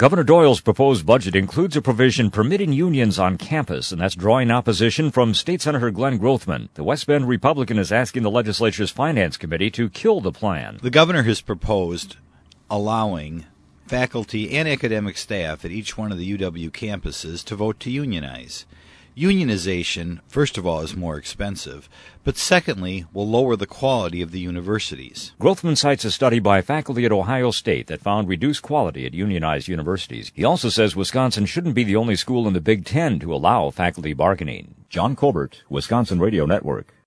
Governor Doyle's proposed budget includes a provision permitting unions on campus, and that's drawing opposition from State Senator Glenn Grothman. The West Bend Republican is asking the legislature's Finance Committee to kill the plan. The governor has proposed allowing faculty and academic staff at each one of the UW campuses to vote to unionize. Unionization, first of all, is more expensive, but secondly, will lower the quality of the universities. Grothman cites a study by faculty at Ohio State that found reduced quality at unionized universities. He also says Wisconsin shouldn't be the only school in the Big Ten to allow faculty bargaining. John Colbert, Wisconsin Radio Network.